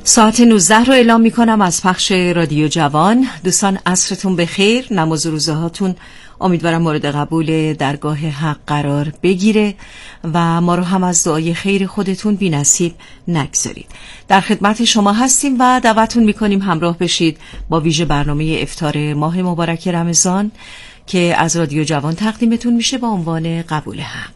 ساعت 19 رو اعلام میکنم از پخش رادیو جوان. دوستان عصرتون بخیر. نماز و روزه هاتون امیدوارم مورد قبول درگاه حق قرار بگیره و ما رو هم از دعای خیر خودتون بی نصیب نگذارید. در خدمت شما هستیم و دعوتون میکنیم همراه بشید با ویژه برنامه افطار ماه مبارک رمضان که از رادیو جوان تقدیمتون میشه با عنوان قبول حق.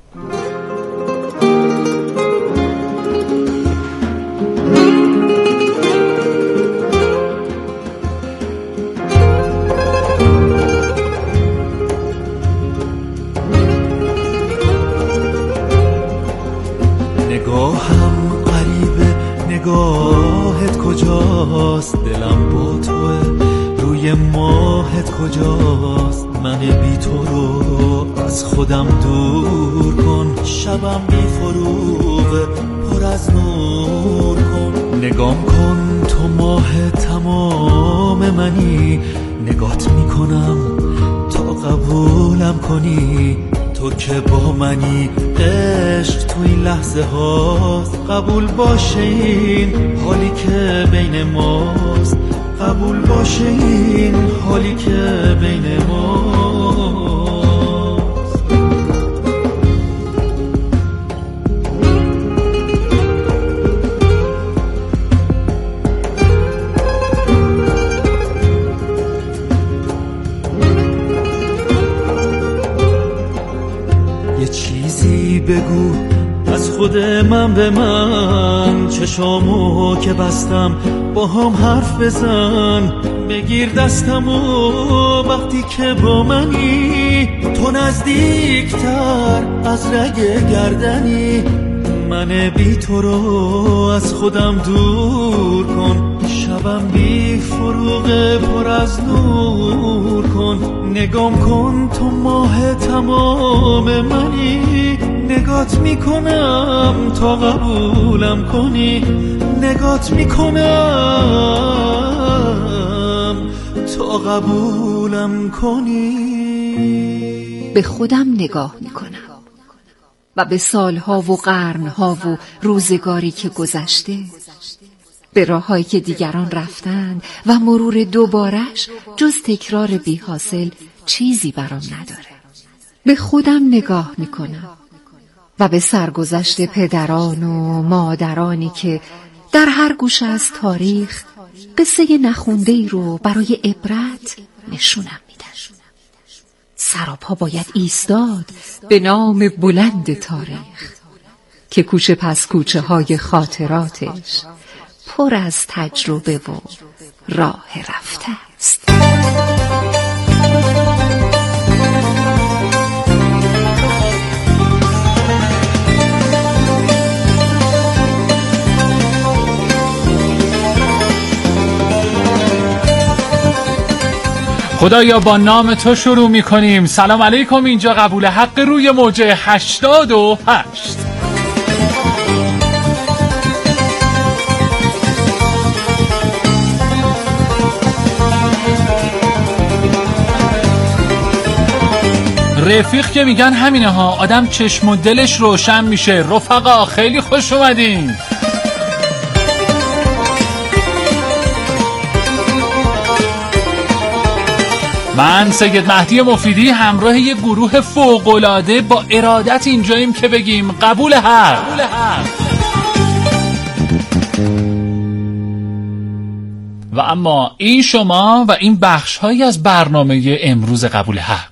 نگاهم غریبه، نگاهت کجاست؟ دلم با توه، روی ماهت کجاست؟ من بی تو رو از خودم دور کن، شبم بی فروغه پر از نور کن. نگام کن تو ماه تمام منی، نگات میکنم تا قبولم کنی. تو که با منی، عشق تو این لحظه هاست. قبول باشه این حالی که بین ماست، قبول باشه این حالی که بین ماست. یه چیزی بگو از خود من به من، چشامو که بستم با هم حرف بزن. بگیر دستمو وقتی که با منی، تو نزدیکتر از رگ گردنی. من بی تو رو از خودم دور کن، شبم بی فروغ پر از نور کن. نگام کن تو ماه تمام منی، نگات میکنم تا قبولم کنی. نگات میکنم تا قبولم کنی. به خودم نگاه میکنم و به سالها و قرنها و روزگاری که گذشته، به راههایی که دیگران رفتند و مرور دوبارش جز تکرار بی حاصل چیزی برام نداره. به خودم نگاه میکنم و به سرگذشت پدران و مادرانی که در هر گوشه از تاریخ قصه نخونده‌ای رو برای عبرت نشونم میدن. سراپا باید ایستاد به نام بلند تاریخ که کوچه پس کوچه های خاطراتش پر از تجربه و راه رفته است. خدایا با نام تو شروع میکنیم. سلام علیکم، اینجا قبول حق روی موجه 88. رفیق که میگن همینه ها، آدم چشم و دلش روشن میشه. رفقا خیلی خوش اومدین. من سید مهدی مفیدی همراه یه گروه فوق‌العاده با ارادت اینجاییم که بگیم قبول حق. و اما این شما و این بخش‌هایی از برنامه امروز قبول حق.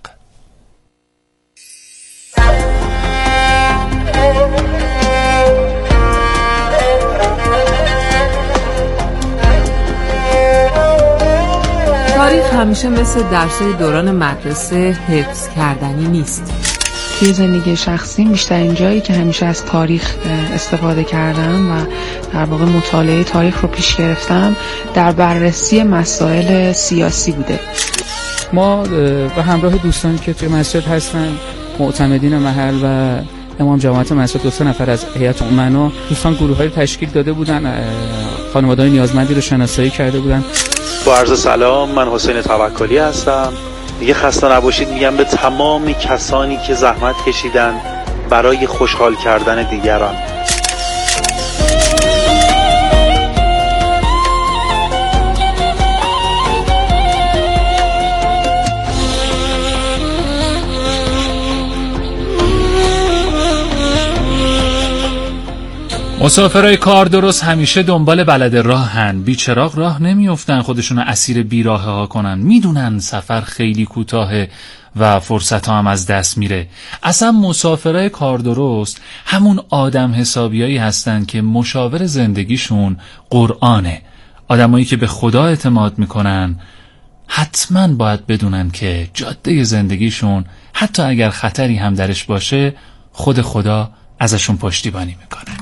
تاریخ همیشه مثل درس‌های دوران مدرسه حفظ کردنی نیست. توی زندگی شخصیم بیشترین جایی که همیشه از تاریخ استفاده کردم و در واقع مطالعه تاریخ رو پیش گرفتم در بررسی مسائل سیاسی بوده. ما به همراه دوستانی که توی مسجد هستن، معتمدین محل و امام جماعت مسجد، 2 نفر از هیئت امنا، دوستان گروه‌های تشکیل داده بودن، خانواده‌های نیازمندی رو شناسایی کرده بودن. با عرض سلام، من حسین توکلی هستم. دیگه خسته نباشید میگم به تمام کسانی که زحمت کشیدن برای خوشحال کردن دیگران. مسافرای کار درست همیشه دنبال بلد راهن، بی چراغ راه نمیافتن خودشون اسیر بیراهه ها کنن. میدونن سفر خیلی کوتاهه و فرصت ها هم از دست میره. اصلا مسافرای کار درست همون آدم حسابیایی هستن که مشاور زندگیشون قرآنه. آدمایی که به خدا اعتماد میکنن حتما باید بدونن که جاده زندگیشون حتی اگر خطری هم درش باشه خود خدا ازشون پشتیبانی میکنه.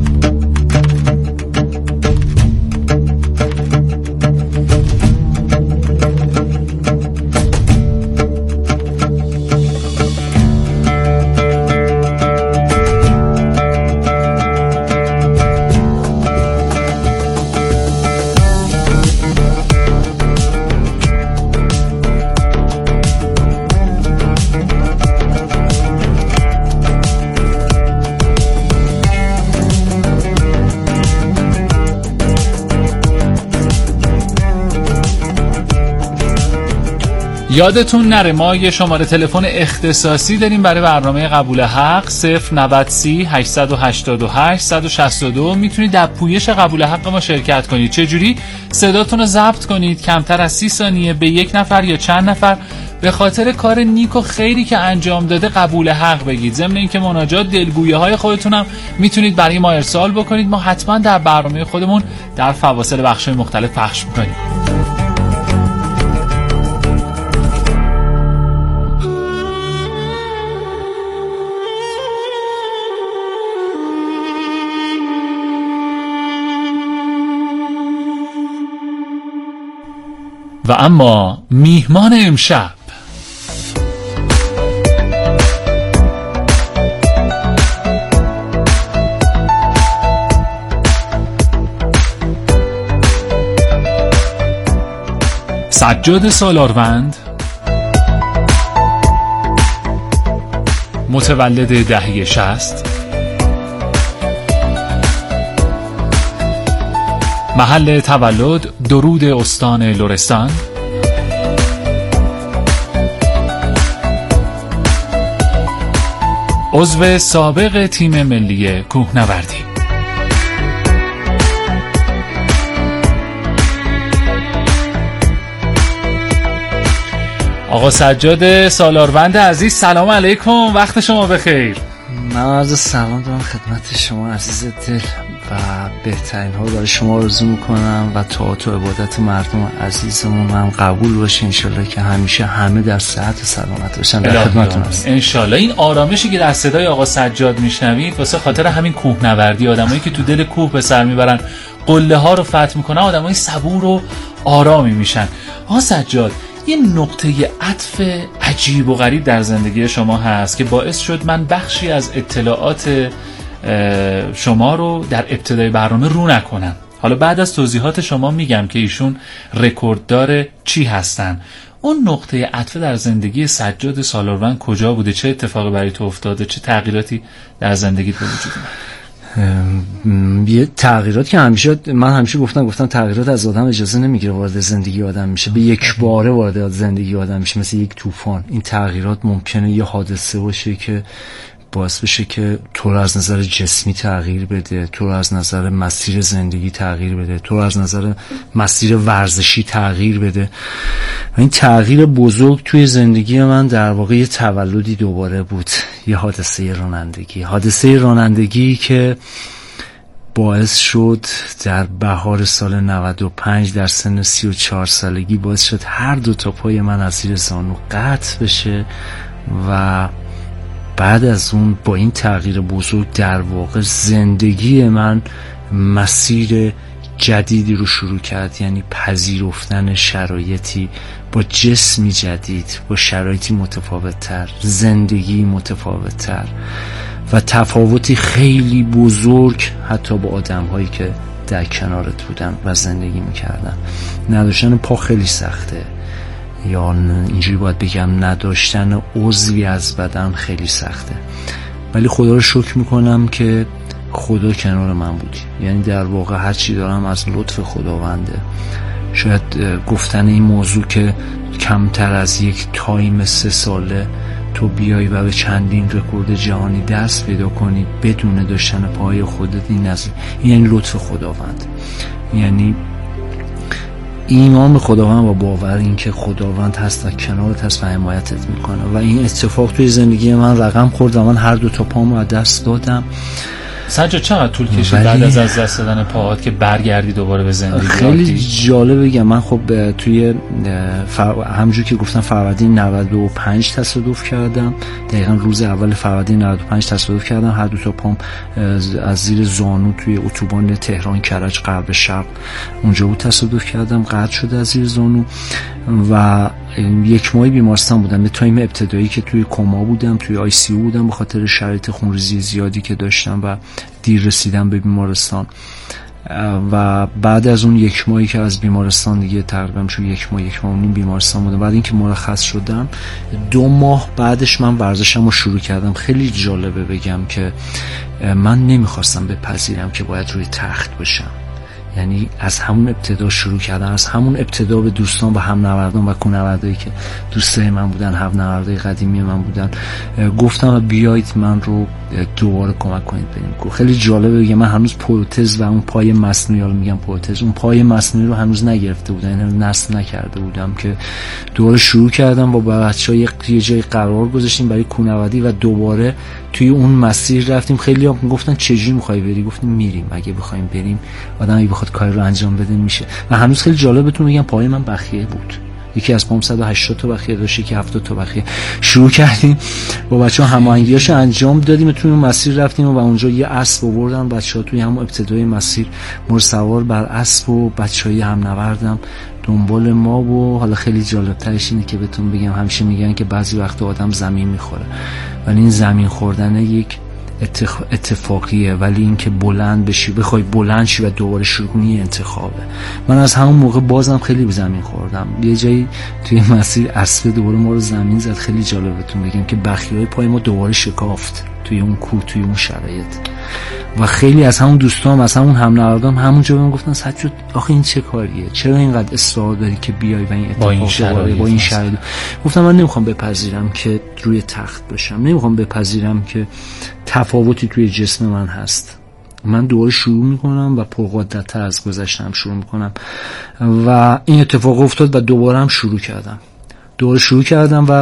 یادتون نره ما یه شماره تلفن اختصاصی داریم برای برنامه قبول حق 090 888 162. میتونید در پویش قبول حق ما شرکت کنید. چجوری؟ صداتون رو ضبط کنید کمتر از 30 ثانیه به یک نفر یا چند نفر به خاطر کار نیک و خیری که انجام داده قبول حق بگید. ضمن اینکه مناجات دلگویه های خودتونم میتونید برای ما ارسال بکنید. ما حتما در برنامه خودمون در فواصل بخش‌های مختلف پخش می‌کنیم. و اما میهمان امشب سجاد سالاروند، متولد دهه 60، محل تولد درود استان لرستان، عضو سابق تیم ملی کوهنوردی. آقا سجاد سالاروند عزیز، سلام علیکم، وقت شما بخیر. من عرض سلام دارم خدمت شما عزیز دل و بهترین ها برای شما آرزو میکنم و طاعت و عبادت مردم عزیزمون هم قبول باشه انشالله که همیشه همه در صحت و سلامت باشن. در خدمتتون هستم انشالله. این آرامشی که در صدای آقا سجاد میشنوید واسه خاطر همین کوهنوردی، آدمایی که تو دل کوه به سر میبرن، قله ها رو فتح میکنن، آدمای صبور و آرامی میشن. آقا سجاد، یه نقطه عطف عجیب و غریب در زندگی شما هست که باعث شد من بخشی از اطلاعات شما رو در ابتدای برنامه رو نکنم. حالا بعد از توضیحات شما میگم که ایشون رکورددار چی هستن. اون نقطه عطف در زندگی سجاد سالاروند کجا بوده؟ چه اتفاقی برای تو افتاده؟ چه تغییراتی در زندگیت به وجود اومد؟ یه تغییرات که من همیشه گفتم تغییرات از آدم اجازه نمیگیره وارد زندگی آدم میشه، به یک باره وارد زندگی آدم میشه، مثل یک طوفان. این تغییرات ممکنه یه حادثه باشه که باعث بشه که تو رو از نظر جسمی تغییر بده، تو رو از نظر مسیر زندگی تغییر بده، تو رو از نظر مسیر ورزشی تغییر بده. و این تغییر بزرگ توی زندگی من در واقع یه تولدی دوباره بود، یه حادثه رانندگی که باعث شد در بهار سال 95 در سن 34 سالگی باعث شد هر دو تا پای من از زیر زانو قطع بشه و بعد از اون با این تغییر بزرگ در واقع زندگی من مسیر جدیدی رو شروع کرد، یعنی پذیرفتن شرایطی با جسمی جدید، با شرایطی متفاوت‌تر، زندگی متفاوت‌تر و تفاوتی خیلی بزرگ حتی با آدم‌هایی که در کنارت بودن و زندگی می‌کردن. نداشتن پا خیلی سخته، یا اینجوری باید بگم نداشتن عضوی از بدن خیلی سخته، ولی خدا رو شکر میکنم که خدا کنار من بودی. یعنی در واقع هر چی دارم از لطف خداونده. شاید گفتن این موضوع که کمتر از یک تایم 3 ساله تو بیای و به چندین رکورد جهانی دست پیدا کنی بدون داشتن پای خودت، این یعنی لطف خداوند، یعنی ایمان به خداوند و باور این که خداوند هست و کنارت هست و حمایتت میکنه. و این اتفاق توی زندگی من رقم خورد و من هر دو تا پامو از دست دادم. سجاد چقدر طول کشید بعد از دست دادن پاهات که برگردی دوباره به زندگی؟ خیلی جالب بگم، من خب توی همونجور که گفتم فروردین 95 تصادف کردم، دقیقا روز اول فروردین 95 تصادف کردم. هر دو تا پام از زیر زانو توی اتوبان تهران کرج غرب شرق اونجا بود تصادف کردم، قطع شده از زیر زانو و 1 ماه بیمارستان بودم. به تایم ابتدایی که توی کما بودم، توی آی سی او بودم به خاطر شرایط خونریزی زیادی که داشتم و دیر رسیدم به بیمارستان. و بعد از اون 1 ماهی که از بیمارستان دیگه تقریبا شو 1 ماه و نیم بیمارستان بودم. بعد اینکه مرخص شدم 2 ماه بعدش من ورزشم رو شروع کردم. خیلی جالبه بگم که من نمیخواستم بپذیرم که باید روی تخت باشم، یعنی از همون ابتدا شروع کردم، از همون ابتدا به دوستان و هم نوردان و کوهنوردایی که دوستای من بودن، هم نوردای قدیمی من بودن، گفتم بیایید من رو دوباره کمک کنید بریم. خیلی جالبه بگم من هنوز پروتز و اون پای مصنوعی، رو میگم پروتز، اون پای مصنوعی رو هنوز نگرفته بودم، یعنی نصب نکرده بودم که دوباره شروع کردم و با بچه‌ها یه جای قرار گذاشتیم برای کوهنوردی و دوباره توی اون مسیر رفتیم. خیلی‌ها گفتن چجوری می‌خوای بری؟ گفتیم میریم، اگه بخوایم بریم آدمی بخواد کاری رو انجام بده میشه. و هنوز خیلی جالب بهتون میگم پای من بخیه بود، یکی از پام 180 تا بخیه داشت، یکی 70 تا بخیه. شروع کردیم با بچه‌ها هماهنگیاشو انجام دادیم، توی اون مسیر رفتیم و اونجا یه اسب آوردن بچه‌ها توی همون ابتدای مسیر، مر سوار بر اسب و بچه‌های هم نوردم دنبال ما. و حالا خیلی جالب‌ترش اینه که بهتون بگم همیشه میگن که بعضی وقت آدم زمین میخوره، ولی این زمین خوردن یک اتفاقیه، ولی اینکه بلند بشی، بخوای بلند شی و دوباره شروع کنی انتخابه. من از همون موقع بازم خیلی به زمین خوردم. یه جایی توی مسیر اسب دوباره ما رو زمین زد. خیلی جالبتون بگم که بخیه‌های پای ما دوباره شکافت توی اون کوه، توی اون شرایط. و خیلی از همون دوستام، از همون هم نوردام همونجا بهم گفتن سجاد آخه این چه کاریه؟ چرا اینقدر اصرار داری که بیای و این اتفاق با این شرایط؟ گفتم من نمیخوام بپذیرم که روی تخت باشم، نمیخوام بپذیرم که تفاوتی توی جسم من هست. من دوباره شروع میکنم و پرقدرت‌تر از گذشتم شروع میکنم. و این اتفاق افتاد و دوباره هم شروع کردم و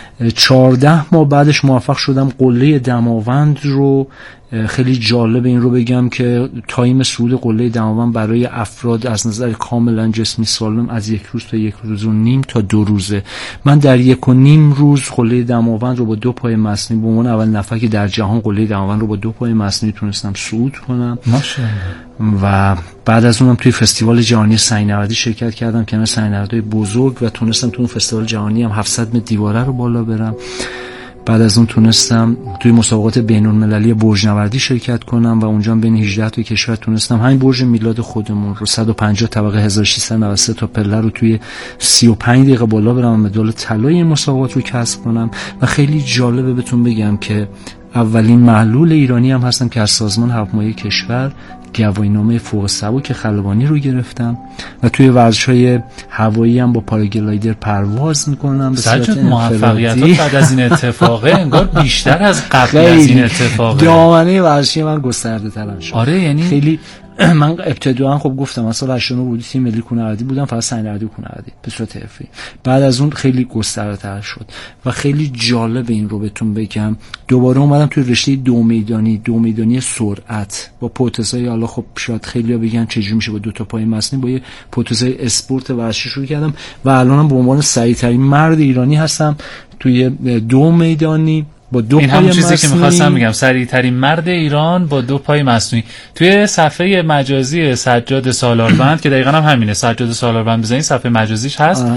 14 ماه بعدش موفق شدم قله دماوند رو. خیلی جالب این رو بگم که تایم صعود قله دماوند برای افراد از نظر کاملا جسمی سالم از 1 روز تا 1.5 روز تا 2 روزه. من در 1.5 روز قله دماوند رو با 2 پای مصنوعی به عنوان اول نفر که در جهان قله دماوند رو با 2 پای مصنوعی تونستم صعود کنم. ماشاءالله. و بعد از اونم توی فستیوال جهانی سنگ‌نوردی شرکت کردم کنار سنگ‌نوردای بزرگ و تونستم تو اون فستیوال جهانی هم 700 متر دیواره رو بالا برم. بعد از اون تونستم توی مسابقات بین‌المللی برج‌نوردی شرکت کنم و اونجا بین 18 تا کشور تونستم همین برج میلاد خودمون رو 150 طبقه 1693 تا پله رو توی 35 دقیقه بالا برم و مدال طلای این مسابقات رو کسب کنم. و خیلی جالبه بهتون بگم که اولین معلول ایرانی هم هستم که از سازمان هواپیمایی کشور گواهینامه فوق سبک خلبانی رو گرفتم و توی ورزش‌های هوایی هم با پاراگلایدر پرواز میکنم. به صورت موفقیتات بعد از این اتفاقه انگار بیشتر از قبل از این اتفاقه. دامنه ورزشی من گسترده تر شد. آره یعنی خیلی من ابتداً خب گفتم من سال 89 بودی تیم ملی کوهنوردی بودم، فقط سنگ‌نوردی و کوهنوردی به صورت حرفه‌ای. بعد از اون خیلی گسترده‌تر شد و خیلی جالب این رو بهتون بگم دوباره اومدم توی رشته دو میدانی سرعت با پروتزهای. حالا خب شاید خیلی‌ها بگن چجوری میشه با 2 تا پای مصنوعی، با یه پروتزهای اسپورت ورزشی شروع کردم و الانم به عنوان سریع‌ترین مرد ایرانی هستم توی 2 میدانی با 2 پای مصنوعی. این همون چیزی که می‌خواستم بگم، سریع ترین مرد ایران با 2 پای مصنوعی. توی صفحه مجازی سجاد سالاروند که دقیقاً هم همینه، سجاد سالاروند بزنید صفحه مجازیش هست.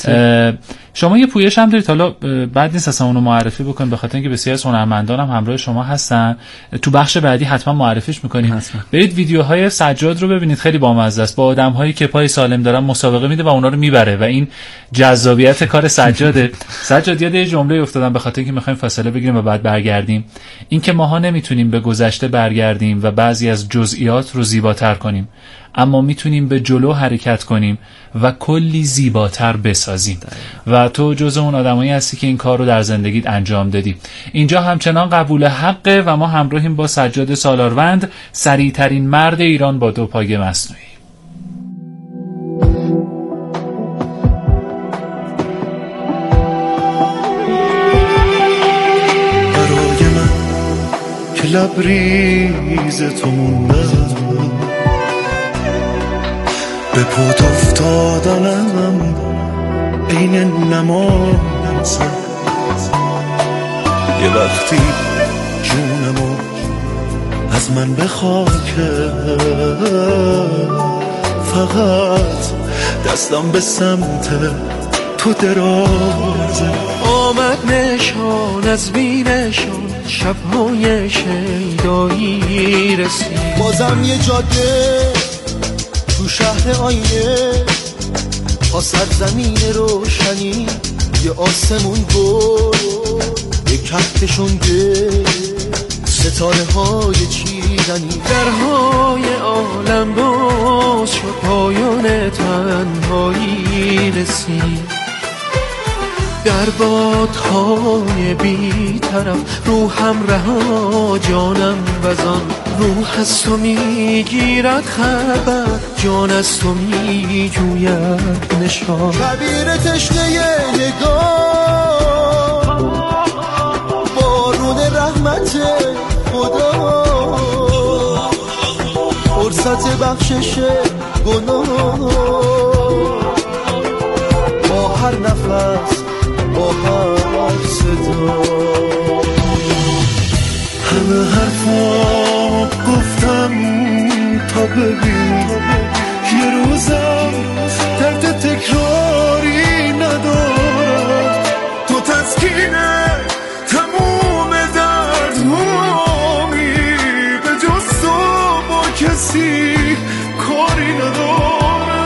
شما یه پویش هم دارید، حالا بعد نیست اصلا اونو معرفی بکنید به خاطر اینکه بسیاری از هنرمندان هم همراه شما هستن. تو بخش بعدی حتما معرفیش می‌کنید. برید ویدیوهای سجاد رو ببینید، خیلی بامزه است. با آدم‌هایی که پای سالم دارن مسابقه میده و اونا رو میبره و این جذابیت کار سجاده. سجاد یاد یه جمله افتادم به خاطر اینکه می‌خوایم فاصله بگیریم و بعد برگردیم. این که ماها نمیتونیم به گذشته برگردیم و بعضی از جزئیات رو زیباتر کنیم، اما میتونیم به جلو حرکت کنیم و کلی زیباتر بسازیم. و و تو جز اون آدمایی هستی که این کار رو در زندگیت انجام دادی. اینجا همچنان قبول حقه و ما همراهیم با سجاد سالاروند، سریعترین مرد ایران با 2 پای مصنوعی. برای من که لبریز تو موندم، به پات افتادنم این نماز، یه وقتی جونمو از من بخواه، فقط دستم به سمت تو درازه. آمد نشان از بینشان، شبهای شیدایی رسید، بازم یه جاده تو شهر آینه، با سرزمین روشنی، یه آسمون گل، یه کهکشون گل، ستاره های چیدنی، درهای عالم باز شد، پایان تنهایی رسید. در بادهای بی طرف روحم رها، جانم وزان روح از تو میگیرد خبر، جان از تو میجوید نشان. کبیر تشنه نگاه، بارون رحمت خدا، فرصت بخشش گناه، با هر نفس با هر صدا. همه حرفا گفتم تا ببین یه روزم درد تکراری ندارم، تو تسکینه تموم دردهامی، به جز تو با کسی کاری ندارم.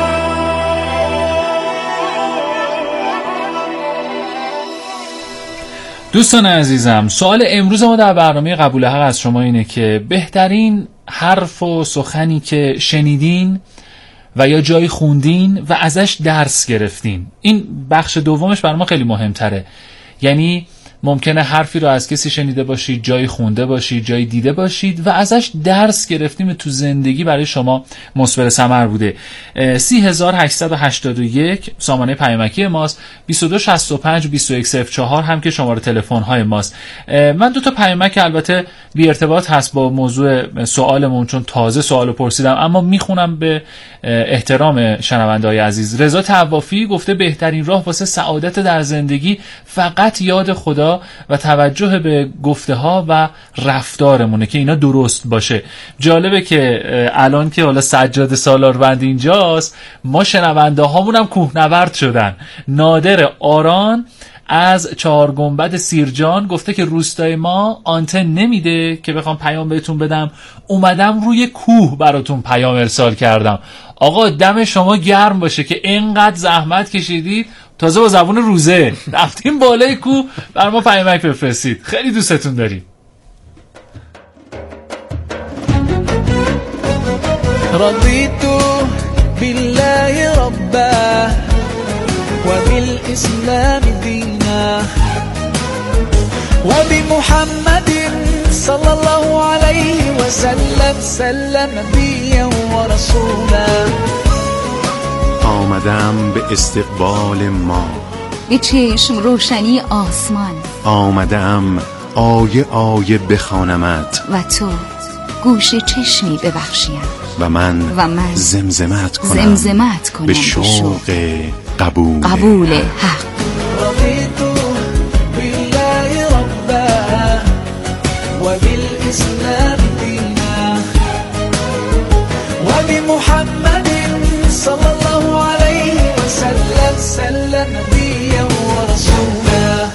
دوستان عزیزم، سوال امروز ما در برنامه قبول حق از شما اینه که بهترین حرف و سخنی که شنیدین و یا جایی خوندین و ازش درس گرفتین، این بخش دومش برای ما خیلی مهمتره. یعنی ممکنه حرفی رو از کسی شنیده باشید، جایی خونده باشید، جایی دیده باشید و ازش درس گرفتیم، تو زندگی برای شما مثمر ثمر بوده. 3881 سامانه پیامکی ماست، 2265 2104 هم که شماره تلفن های ماست. من 2 تا پیامک البته بی ارتباط هست با موضوع سوالمون، چون تازه سوالو پرسیدم، اما میخونم به احترام شنونده‌های عزیز. رضا طوافی گفته بهترین راه واسه سعادت در زندگی فقط یاد خدا و توجه به گفته ها و رفتارمونه که اینا درست باشه. جالبه که الان که حالا سجاد سالاروند اینجاست، ما شنونده هامون هم کوهنورد شدن. نادر آران از 4 گنبد سیرجان گفته که روستای ما آنتن نمیده که بخوام پیام بهتون بدم، اومدم روی کوه براتون پیام ارسال کردم. آقا دم شما گرم باشه که اینقدر زحمت کشیدید، تازه با زبون روزه رفتیم بالای کوه بر ما پیامک بفرستید. خیلی دوستتون داریم. رضيت بالله ربا وبالإسلام دينا وبمحمد صلى الله عليه وسلم سلم نبيا ورسولا. آمدم به استقبال ما، به چشم روشنی آسمان آمدم آیه آیه بخوانمت و تو گوش چشمی ببخشیم و من زمزمت کنم به شوق قبول حق. رضيت بالله ربا وبالإسلام دينا وبمحمد صلى الله عليه وسلم سلم نبيا ورسولا.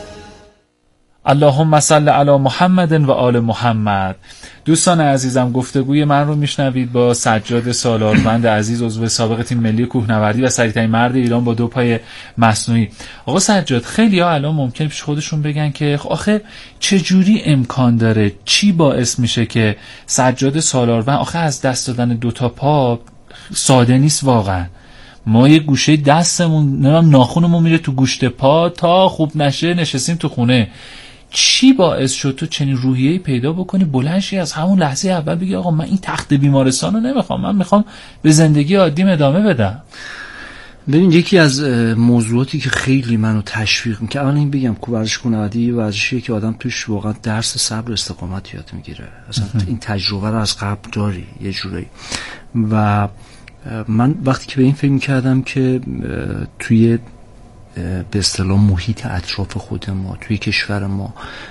اللهم صل علی محمد و آل محمد. دوستان عزیزم، گفتگوی من رو میشنوید با سجاد سالاروند عزیز، عضو سابق تیم ملی کوهنوردی و سریعترین مرد ایران با 2 پای مصنوعی. آقا سجاد، خیلی ها الان ممکن پیش خودشون بگن که آخه چجوری امکان داره، چی باعث میشه که سجاد سالاروند آخه از دست دادن 2 تا پا ساده نیست واقعا. ما یه گوشه دستمون ناخونمون میره تو گوشت پا تا خوب نشه نشستیم تو خونه. چی باعث شد تو چنین روحیه‌ای پیدا بکنی بلند شی از همون لحظه اول بگی آقا من این تخت بیمارستان رو نمیخوام، من میخوام به زندگی عادیم ادامه بدم؟ ببین یکی از موضوعاتی که خیلی منو تشویق میکنه، اولا این بگم که ورزش کوهنوردی ورزشیه که آدم توش واقعا درس صبر استقامت یاد میگیره. اصلا این تجربه رو از قبل داری یه جورایی. و من وقتی که به این فکر میکردم که توی به اصطلاح محیط اطراف خود ما توی کشور ما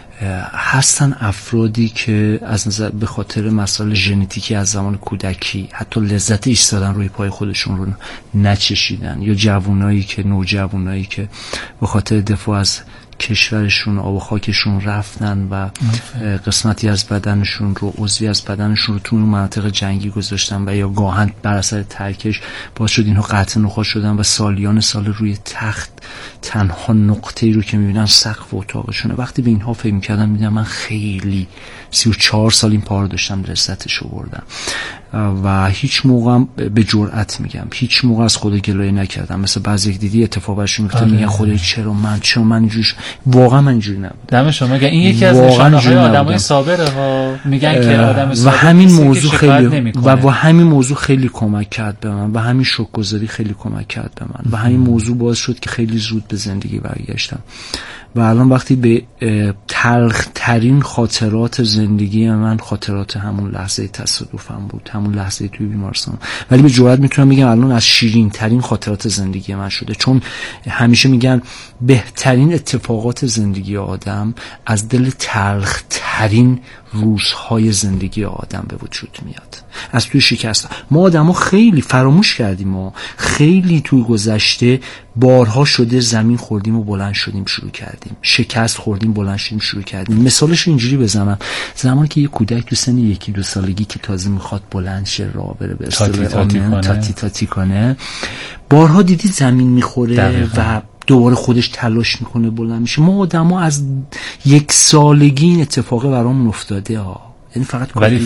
هستن افرادی که از نظر به خاطر مسائل ژنتیکی از زمان کودکی حتی لذت ایستادن روی پای خودشون رو نچشیدن، یا جوانایی که نوجوانایی که به خاطر دفاع از کشورشون آب و خاکشون رفتن و قسمتی از بدنشون رو عضوی از بدنشون رو تو اون مناطق جنگی گذاشتن و یا گاهن بر اثر ترکش باعث شد اینها قطع نخاع شدن و سالیان سال روی تخت تنها نقطه‌ای رو که می‌بینن سقف اتاقشونه. وقتی به اینها فکر می‌کردم می‌دیدم من خیلی 34 سال این پا رو داشتم لذتش رو بردم و هیچ موقع به جرأت میگم هیچ موقع از خود گلایه نکردم. مثل بعضی دیدی اتفاق براشون میفته میگن خدای چرا من اینجوری واقعا من اینجوری نبودم. دم شما این یکی از نشانه‌های آدمای صابره ها، میگن که آدم صابر و همین موضوع خیلی و همین موضوع خیلی کمک کرد به من و همین شوک‌گذاری خیلی کمک کرد به من و همین موضوع باعث شد که خیلی زود به زندگی برگشتم. و الان وقتی به تلخ ترین خاطرات زندگی من خاطرات همون لحظه تصادفم بود، همون لحظه توی بیمارستان، ولی به جرئت میتونم بگم الان از شیرین ترین خاطرات زندگی من شده. چون همیشه میگن بهترین اتفاقات زندگی آدم از دل تلخ ترین روزهای زندگی آدم به وجود میاد، از توی شکست. ما آدم ها خیلی فراموش کردیم، ما خیلی توی گذشته بارها شده زمین خوردیم و بلند شدیم شروع کردیم، شکست خوردیم بلند شدیم شروع کردیم. مثالش اینجوری بزنم، زمانی که یه کودک تو سن 1-2 سالگی که تازه میخواد بلند شه راه بره به اصطلاح تاتی کنه، بارها دیدی زمین میخوره و دوباره خودش تلاش میکنه بلند میشه. ما آدما از 1 سالگی این اتفاق برامون افتاده ها، یعنی فقط ولی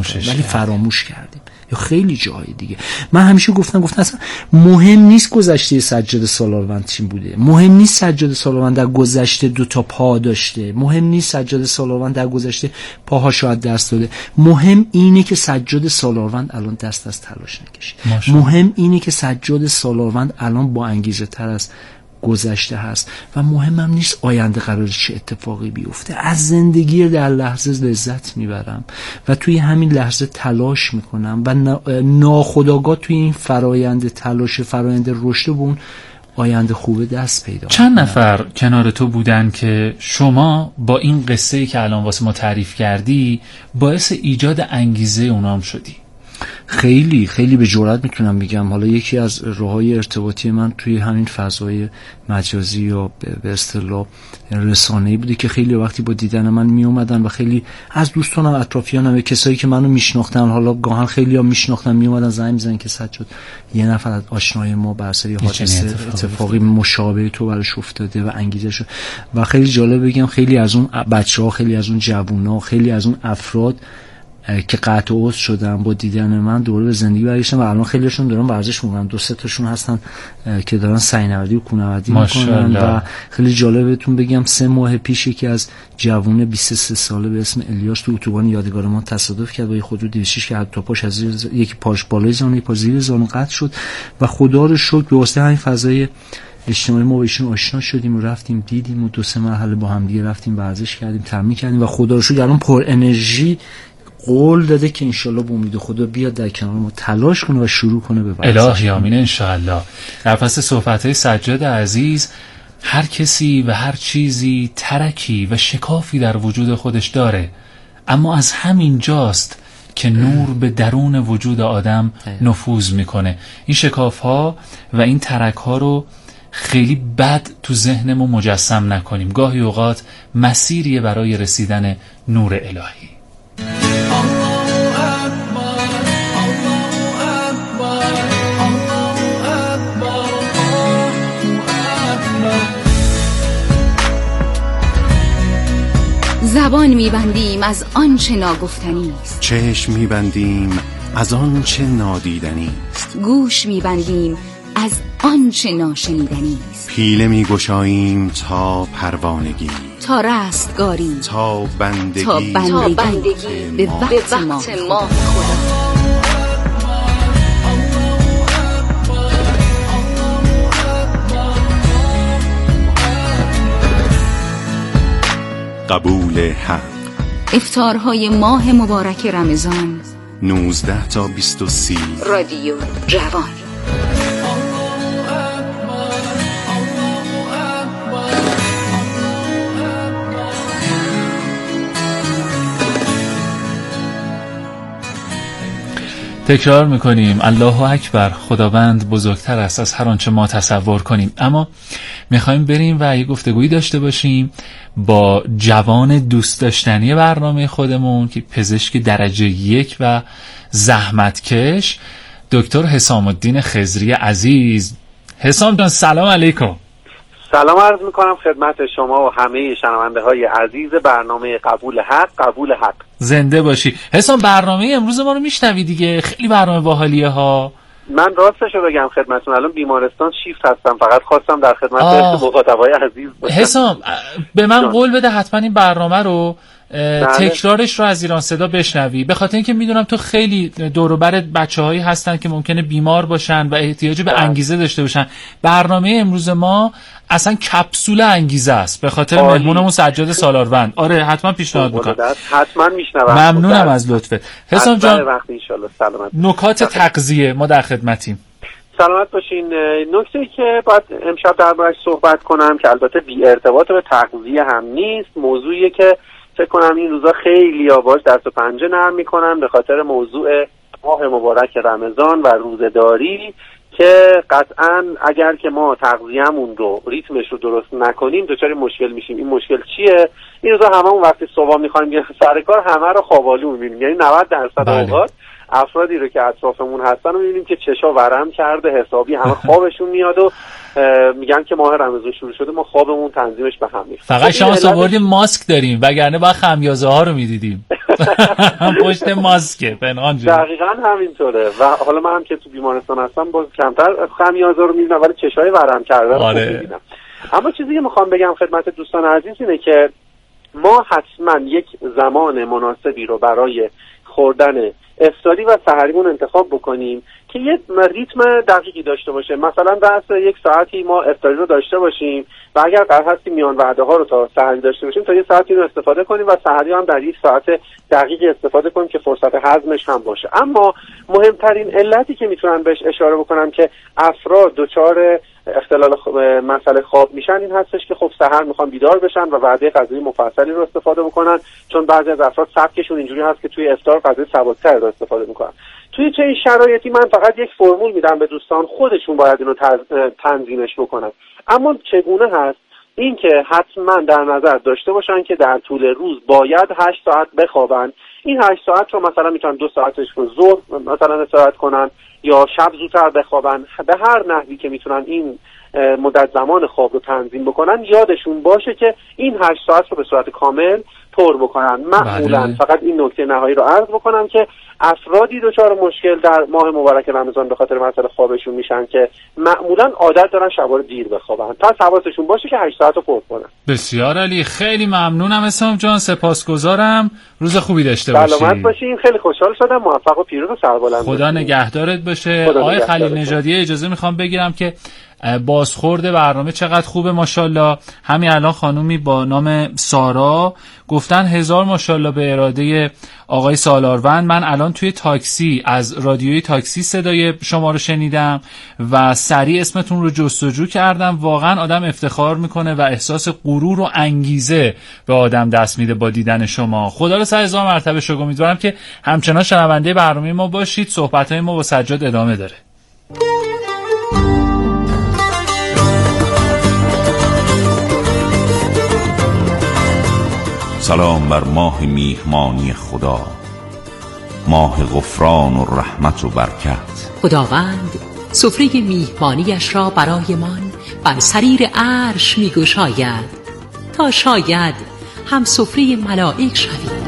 فراموش کردیم. یا خیلی جای دیگه من همیشه گفتم اصلا مهم نیست گذشته سجاد سالارون چی بوده، مهم نیست سجاد سالارون در گذشته 2 تا پا داشته، مهم نیست سجاد سالارون در گذشته پاها شاید دست داده، مهم اینه که سجاد سالارون الان دست از تلاش نکشه، مهم اینه که سجاد سالارون الان با انگیزه تر از گذشته هست و مهمم نیست آینده قراره چه اتفاقی بیفته. از زندگی در لحظه لذت میبرم و توی همین لحظه تلاش میکنم و ناخودآگاه توی این فرایند تلاش، فرایند رشد به اون آینده خوبه دست پیدا. چند نفر کنار تو بودن که شما با این قصه‌ای که الان واسه ما تعریف کردی باعث ایجاد انگیزه اونام شدی؟ خیلی خیلی به جرئت میتونم بگم. حالا یکی از راههای ارتباطی من توی همین فضای مجازی یا به اصطلاح رسانه‌ای بوده که خیلی وقتی با دیدن من می اومدن و خیلی از دوستانم اطرافیانم کسایی که منو میشناختن، حالا گاهن خیلی‌ها میشناختن، می اومدن زنگ می‌زدن که سجاد یه نفر از آشنای ما بر اثر حادثه اتفاقی مشابه تو براش افتاده و انگیزه شد. و خیلی جالب بگم خیلی از اون بچه‌ها، خیلی از اون جوونا، خیلی از اون افراد که قطع عضو شدن با دیدن من دوباره به زندگی برگشتن و الان خیلیشون دارن ورزش میکنن. 2-3 تاشون هستن که دارن سعینوردی و کوهنوردی میکنن و خیلی جالب بهتون بگم 3 ماه پیش یکی از جوون 23 ساله به اسم الیاس تو اتوبان یادگار ما تصادف کرد با یه خودرو 206 که تا پاش از یکی پاش بالای زانو یکی پا زیر زانو قطع شد و خدا رو شکر به واسطه همین فضای اجتماعی ما با ایشون آشنا شدیم و رفتیم دیدیم و 2-3 مرحله با هم دیگه رفتیم ورزش کردیم، تمرین کردیم و خدا رو شکر الان پر انرژی قول داده که انشالله به امید خدا بیاد در کنار ما تلاش کنه و شروع کنه به ورزش. الهی آمین انشالله. در پس صحبت‌های سجاد عزیز، هر کسی و هر چیزی ترکی و شکافی در وجود خودش داره، اما از همین جاست که نور به درون وجود آدم نفوذ میکنه. این شکاف‌ها و این ترک‌ها رو خیلی بد تو ذهنمون مجسم نکنیم، گاهی اوقات مسیریه برای رسیدن نور الهی. زبان می‌بندیم از آنچه ناگفتنی است، چشم می‌بندیم از آنچه نادیدنی است، گوش می‌بندیم از آنچه ناشنیدنی است. پیله می گشاییم تا پروانگی، تا رستگاری، تا بندگی به وقت ماه خدا. قبول حق. افطارهای ماه مبارک رمضان 19 تا 23 رادیو جوان. تکرار میکنیم الله اکبر، خداوند بزرگتر است از هر آنچه ما تصور کنیم. اما میخوایم بریم و یه گفتگویی داشته باشیم با جوان دوست داشتنی برنامه خودمون که پزشک درجه 1 و زحمتکش، دکتر حسام الدین خضری عزیز. حسام جان سلام علیکم. سلام عرض میکنم خدمت شما و همه شنونده های عزیز برنامه قبول حق. زنده باشی. حسام برنامه امروز ما رو میشنوی دیگه، خیلی برنامه باحالیه ها. من راستشو بگم خدمتتون الان بیمارستان شیفت هستم، فقط خواستم در خدمت مخاطبای عزیز باشم. حسام به من قول بده حتما این برنامه رو تکرارش رو از ایران صدا بشنوی، به خاطر اینکه میدونم تو خیلی دور و برت بچه‌هایی هستن که ممکنه بیمار باشن و احتیاج به انگیزه داشته باشن. برنامه امروز ما اصلا کپسول انگیزه است به خاطر مهمونمون سجاد سالاروند. آره حتما پیشنهاد میکنم. حتما میشنوم. ممنونم از لطفت. حسام جان وقتی ان شاءالله سلامت. نکات تغذیه ما در خدمتیم. سلامت باشین. نکته‌ای که باید امشب دربارش صحبت کنم که البته بی ارتباط به تغذیه هم نیست، موضوعیه که فکر کنم این روزا خیلی باش دست و پنجه نرم میکنن به خاطر موضوع ماه مبارک رمضان و روزه‌داری که قطعاً اگر که ما تغذیه‌مون رو ریتمش رو درست نکنیم دچار مشکل میشیم. این مشکل چیه؟ این روزا هممون وقتی صبح میخوایم بیایم سر کار همه رو خوابالو میبینیم، یعنی 90% اوقات افرادی رو که اطرافمون هستن رو میبینیم که چشا ورم کرده، حسابی همه خوابشون میاد و میگن که ماه رمضان شروع شده، ما خوابمون تنظیمش به هم میخوره. فقط شانس آوردیم ماسک داریم وگرنه با خمیازه ها رو میدیدیم. پشت ماسکه پنهان جون. دقیقاً همینطوره و حالا من هم که تو بیمارستان هستم باز کمتر خمیازه رو میبینم ولی چشای ورم کرده رو میبینم. اما چیزی که میخوام بگم خدمت دوستان عزیز اینه که ما حتما یک زمان مناسبی رو برای خوردن افطاری و سحریمون انتخاب بکنیم که یه ریتم دقیقی داشته باشه. مثلا رأس 1 ساعتی ما افطاری رو داشته باشیم و اگر قرار هست میان وعده ها رو تا سحری داشته باشیم تا 1 ساعتی رو استفاده کنیم و سحری هم در 1 ساعت دقیقی استفاده کنیم که فرصت هضمش هم باشه. اما مهمترین علتی که میتونن بهش اشاره بکنم که افراد دچار اختلال مسئله خواب میشن این هستش که خب سحر میخوان بیدار بشن و وعده غذایی مفصلی رو استفاده بکنن، چون بعضی از افراد سبکشون اینجوری هست که توی افطار غذای سبک‌تر رو استفاده میکنن. توی چه شرایطی من فقط یک فرمول میدم به دوستان، خودشون باید اینو تنظیمش بکنن. اما چگونه هست؟ این که حتما در نظر داشته باشن که در طول روز باید 8 ساعت بخوابن. این 8 ساعت رو مثلا میتونن 2 ساعتش رو ظهر مثلا استراحت کنن یا شب زودتر بخوابن. به هر نحوی که میتونن این مدت زمان خواب رو تنظیم بکنن یادشون باشه که این 8 ساعت رو به صورت کامل پر بکنن. معمولا فقط این نکته نهایی رو عرض بکنم که افرادی دچار مشکل در ماه مبارک رمضان به خاطر مسئله خوابشون میشن که معمولا عادت دارن شبا رو دیر بخوابن، پس حواسشون باشه که 8 ساعت رو پر کنن. بسیار عالی، خیلی ممنونم حسام جان، سپاسگزارم. روز خوبی داشته باشی. سلامت باشین. خیلی خوشحال شدم. موفق و پیروز و سربلند. خدا نگهدارت باشه. آقای خلیل نژادی اجازه میخوام بگیرم که بازخورد برنامه چقدر خوبه ماشاءالله. همین الان خانومی با نام سارا گفتن 1000 ماشاءالله به اراده آقای سالاروند. من الان توی تاکسی از رادیوی تاکسی صدای شما رو شنیدم و سریع اسمتون رو جستجو کردم. واقعا آدم افتخار میکنه و احساس غرور و انگیزه به آدم دست میده با دیدن شما. خدا رو 1000 مرتبه شکر. امیدوارم که همچنان شنونده برنامه ما باشید. صحبت‌های ما با سجاد ادامه داره. سلام بر ماه میهمانی خدا، ماه غفران و رحمت و برکت. خداوند سفره میهمانیش را برایمان بر سریر عرش میگشاید تا شاید هم سفره ملائک شویم.